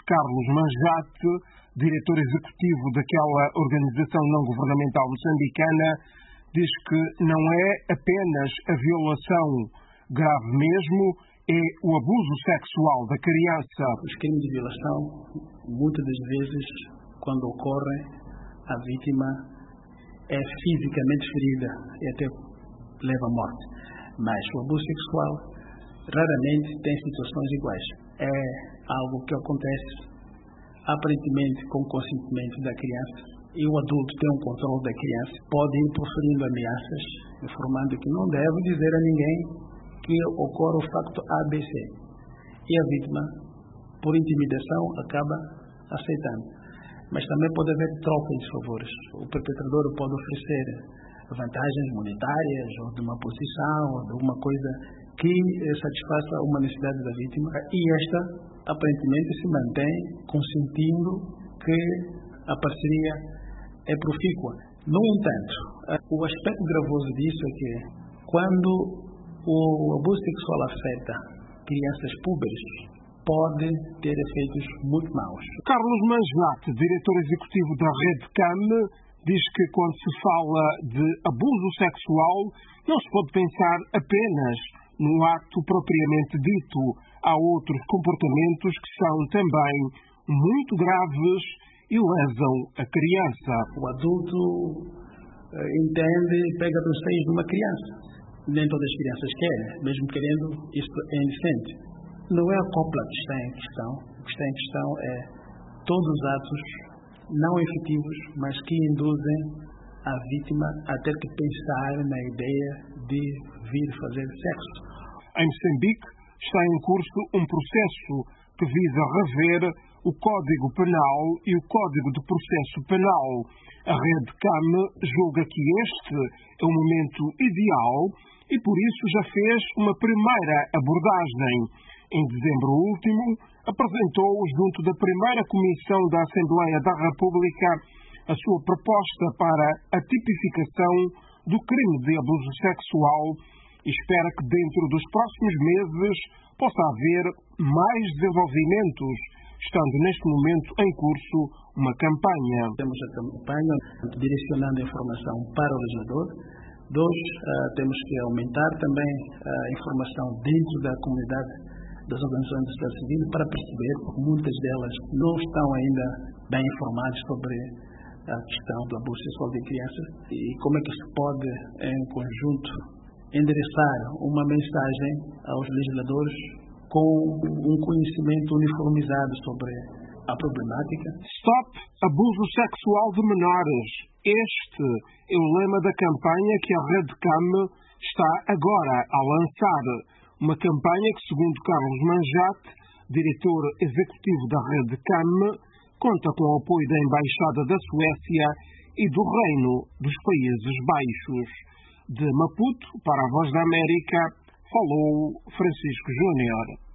Carlos Manjate, diretor executivo daquela organização não-governamental moçambicana, diz que não é apenas a violação grave mesmo, é o abuso sexual da criança. Os crimes de violação, muitas das vezes, quando ocorrem, a vítima é fisicamente ferida e até leva à morte. Mas o abuso sexual raramente tem situações iguais. É algo que acontece aparentemente com o consentimento da criança e o adulto tem um controle da criança, pode ir proferindo ameaças, informando que não deve dizer a ninguém que ocorre o facto ABC. E a vítima, por intimidação, acaba aceitando. Mas também pode haver troca de favores. O perpetrador pode oferecer vantagens monetárias, ou de uma posição, ou de alguma coisa que satisfaça uma necessidade da vítima. E esta, aparentemente, se mantém consentindo que a parceria é profícua. No entanto, o aspecto gravoso disso é que quando o abuso sexual afeta crianças púberes, pode ter efeitos muito maus. Carlos Manjate, diretor executivo da RedCam, diz que quando se fala de abuso sexual, não se pode pensar apenas no ato propriamente dito. Há outros comportamentos que são também muito graves e lesam a criança. O adulto entende e pega nos seios de uma criança. Nem todas as crianças querem, mesmo querendo, isso é indecente. Não é a cópula que está em questão. O que está em questão é todos os atos não efetivos, mas que induzem a vítima a ter que pensar na ideia de vir fazer sexo. Em Moçambique está em curso um processo que visa rever o Código Penal e o Código de Processo Penal. A RedCam julga que este é o momento ideal e por isso já fez uma primeira abordagem. Em dezembro último, apresentou junto da primeira Comissão da Assembleia da República a sua proposta para a tipificação do crime de abuso sexual e espera que dentro dos próximos meses possa haver mais desenvolvimentos, estando neste momento em curso uma campanha. Temos a campanha direcionando a informação para o legislador. Temos que aumentar também a informação dentro da comunidade das organizações da sociedade civil para perceber que muitas delas não estão ainda bem informadas sobre a questão do abuso sexual de crianças e como é que se pode, em conjunto, endereçar uma mensagem aos legisladores com um conhecimento uniformizado sobre a problemática. Stop abuso sexual de menores. Este é o lema da campanha que a RedCam está agora a lançar. Uma campanha que, segundo Carlos Manjate, diretor executivo da RedCam, conta com o apoio da Embaixada da Suécia e do Reino dos Países Baixos. De Maputo, para a Voz da América, falou Francisco Júnior.